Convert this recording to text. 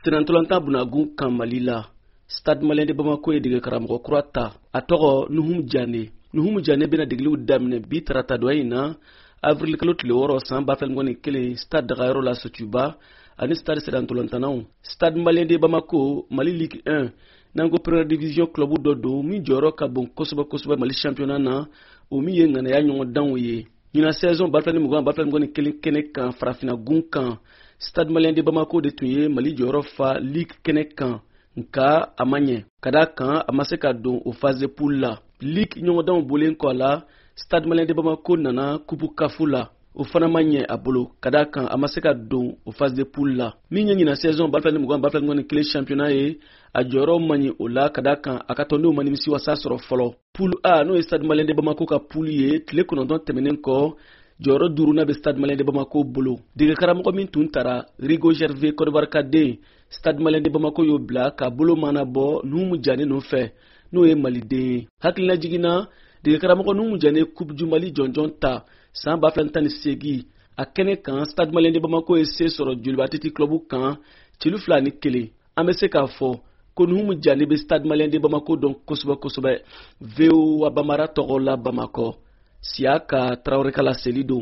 Senantolanta Bunagun kan Mali la. Stade Malien de Bamako ye dege karamɔgɔ kura ta. A tɔgɔ Nuhum Diané. Nuhum Diané bena degeliw daminɛ bi tarata doyi na avril kalo tile 6 san 2021 Stade Dagayɔrɔ la Sotuba ani Stade Senantolantanaw. Stade Malien de Bamako Mali Ligue 1 nango Première Division club dɔ don min jɔyɔrɔ ka bon kosɛbɛ Mali championnat na o min ye ŋanaya ɲɔgɔn danw ye. Ɲina saison 2020-2021 kɛnɛ kan farafina gun kan Stade Malien de Bamako de tun ye Mali jɔyɔrɔ fa Ligue kɛnɛ kan nka a ma ɲɛ ka da kan a ma se ka don o phase de poule la. Ligue ɲɔgɔndanw bolen kɔ a la Stade Malien de Bamako nana Coupe CAF la o fana ma ɲɛ a bolo ka da kan a ma se ka don o phase de poule la. Min ye ɲina saison 2020-2021 championnat ye a jɔyɔrɔ ma ɲɛ o la ka da kan a ka tɔndenw ma nimisi wasa sɔrɔ fɔlɔ. Poule A n'o ye Stade Malien de Bamako ka poule ye tile 9 tɛmɛnen kɔ jɔyɔrɔ 5 bɛ Stade Malien de Bamako bolo. Dege karamɔgɔ min tun tara Rigo Gervais Côte d'Ivoire ka den Stade Malien de Bamako y'o bila ka bolo mana bɔ Nuhum Diané nɔfɛ n'o ye maliden ye. Hakilina jiginna dege karamɔgɔ Nuhum Diané Coupe du Mali jɔnjɔn ta san 2018 a kɛnɛ kan Stade Malien de Bamako ye se sɔrɔ Joliba Titi club kan cilu 2-1. An bɛ se k'a fɔ ko Nuhum Diané bɛ Stade Malien de Bamako dɔn kosɛbɛ. VOA Bamara tɔgɔ la Bamakɔ. Siaka Traoré Kala Selido.